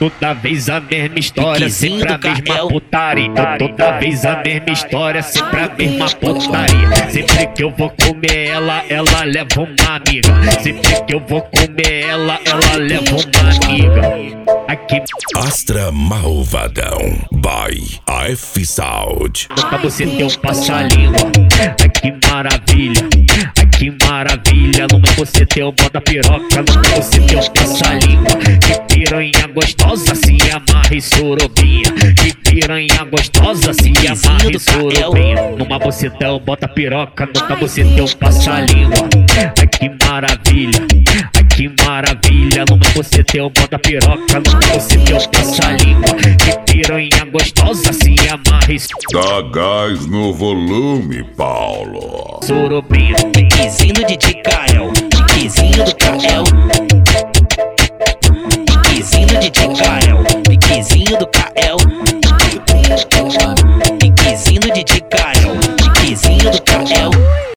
Toda vez a mesma história, sempre a mesma putaria. Toda vez a mesma história, sempre a mesma putaria. Sempre que eu vou comer ela, ela leva uma amiga. Sempre que eu vou comer ela, ela leva uma amiga. Aqui Astra Malvadão by AF Sound. pra você ter um passalinho. Ai que maravilha, ai que maravilha. Numa você ter um bota piroca, numa você ter um passalinho. Que piranha gostosa, se amarra e sorobinha. Que piranha gostosa, se amarra e sorobinha. Numa você ter um bota piroca, numa você ter um passalinho. Ai que maravilha, ai que maravilha. Numa você ter um bota piroca, numa você ter um passalinho. Que piranha gostosa, se amarra e Dá gás no volume, Paulo. sorobinha. Piquezinho do DJ Kael, piquezinho do Kael, piquezinho do DJ Kael.